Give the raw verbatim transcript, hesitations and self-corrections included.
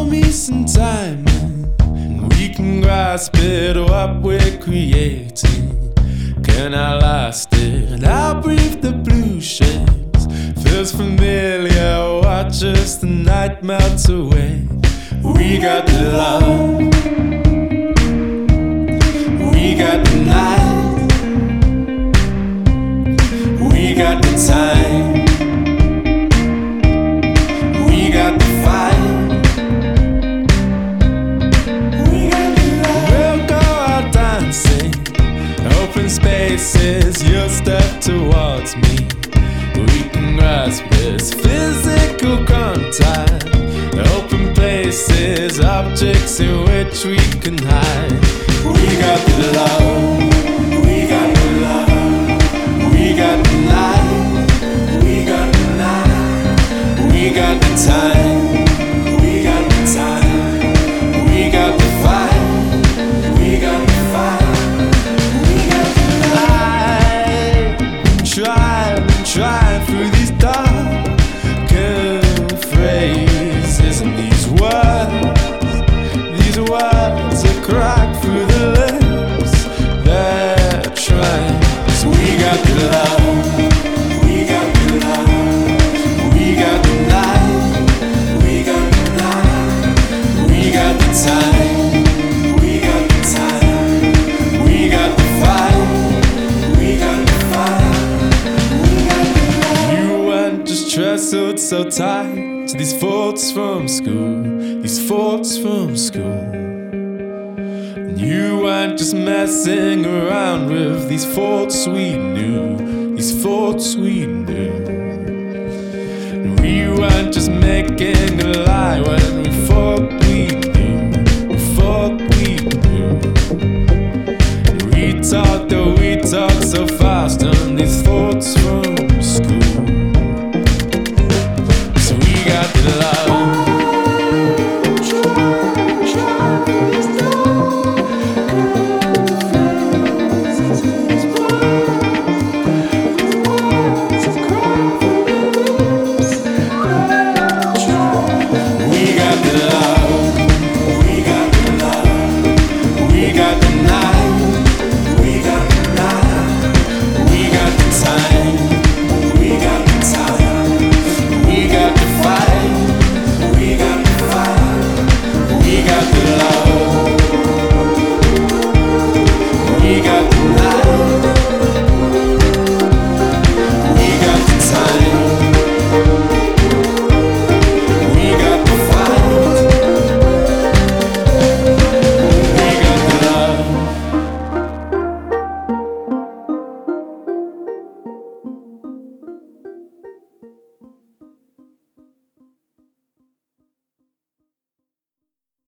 me some time, and we can grasp it, what we're creating. Can I last it? I'll breathe the blue shapes. Feels familiar, watch as the night melts away. We got the love, we got the night, we got the time, we got the fight, we got the love. We'll go out dancing, open spaces, you'll step towards me. We can grasp this physical contact, open places, objects in which we can hide. We got the love, we got the love, we got the night, we got the night, we got the time, we got the time, we got the fight, we got the fight, we got the light. Try and try through these dark phrases and these words, these words are cracked through the lips. They're trying. So we got the love, we got the love, we got the night, we got the night, we got the time, we got the time, we got the fight, we got the fight, we got the love. You weren't just trestled so tight to these thoughts from school, these thoughts from school. And you weren't just messing around with these thoughts we knew, these thoughts we knew. And we weren't just making a lie when we thought we knew, we thought we knew. And we talked, oh we talked so fast.